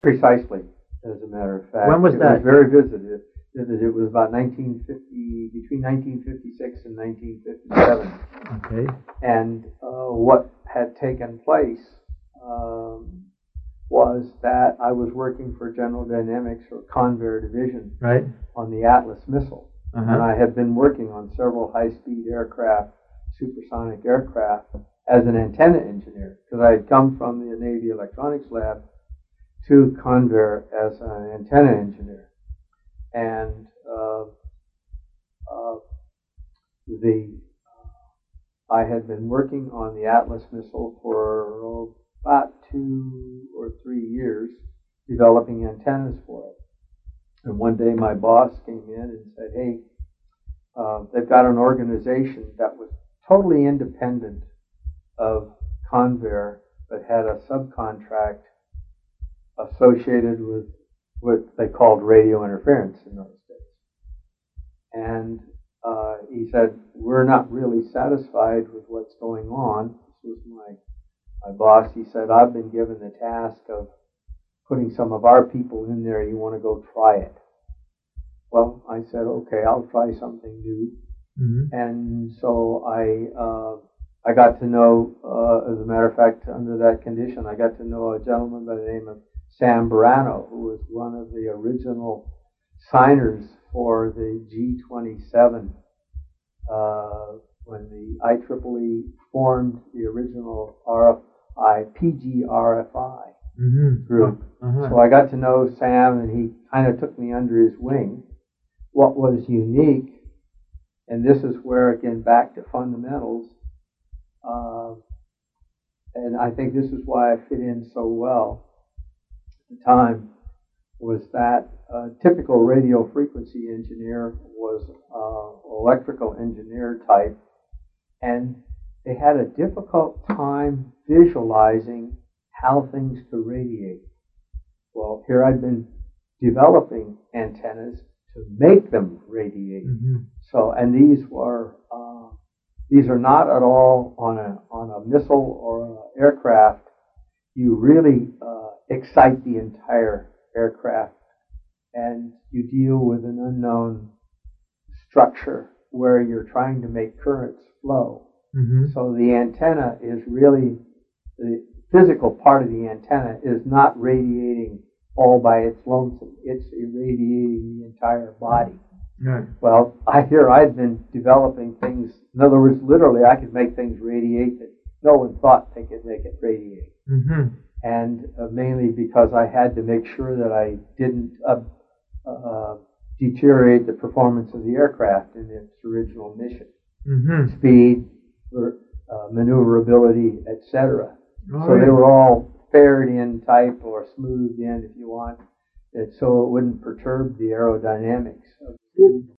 Precisely, as a matter of fact. When was that? It was very vivid. It was about 1950, between 1956 and 1957. Okay. And what had taken place was that I was working for General Dynamics or Convair Division Right. on the Atlas missile. Uh-huh. And I had been working on several high-speed aircraft, supersonic aircraft, as an antenna engineer, because I had come from the Navy Electronics Lab to Convair as an antenna engineer. And I had been working on the Atlas missile for about 2 or 3 years, developing antennas for it. And one day my boss came in and said, hey, they've got an organization that was totally independent of Convair, but had a subcontract associated with what they called radio interference in those days. And he said, we're not really satisfied with what's going on. This was my boss. He said, I've been given the task of putting some of our people in there. You want to go try it? Well, I said, okay, I'll try something new. Mm-hmm. And so I got to know, as a matter of fact, under that condition, I got to know a gentleman by the name of Sam Barano, who was one of the original signers for the G-27 when the IEEE formed the original PGRFI group. Uh-huh. So I got to know Sam, and he kind of took me under his wing. What was unique, and this is where, again, back to fundamentals, and I think this is why I fit in so well at the time, was that a typical radio frequency engineer was electrical engineer type, and they had a difficult time visualizing how things could radiate. Well, here I'd been developing antennas to make them radiate. Mm-hmm. So, and these are not at all on a missile or an aircraft. You really excite the entire aircraft, and you deal with an unknown structure where you're trying to make currents flow. Mm-hmm. So the antenna is really, the physical part of the antenna is not radiating all by its lonesome. It's irradiating the entire body. Right. Well, I'd been developing things. In other words, literally, I could make things radiate that no one thought they could make it radiate. Mm-hmm. And mainly because I had to make sure that I didn't deteriorate the performance of the aircraft in its original mission. Mm-hmm. Speed, maneuverability, etc. So they were all faired in type or smoothed in, if you want, so it wouldn't perturb the aerodynamics of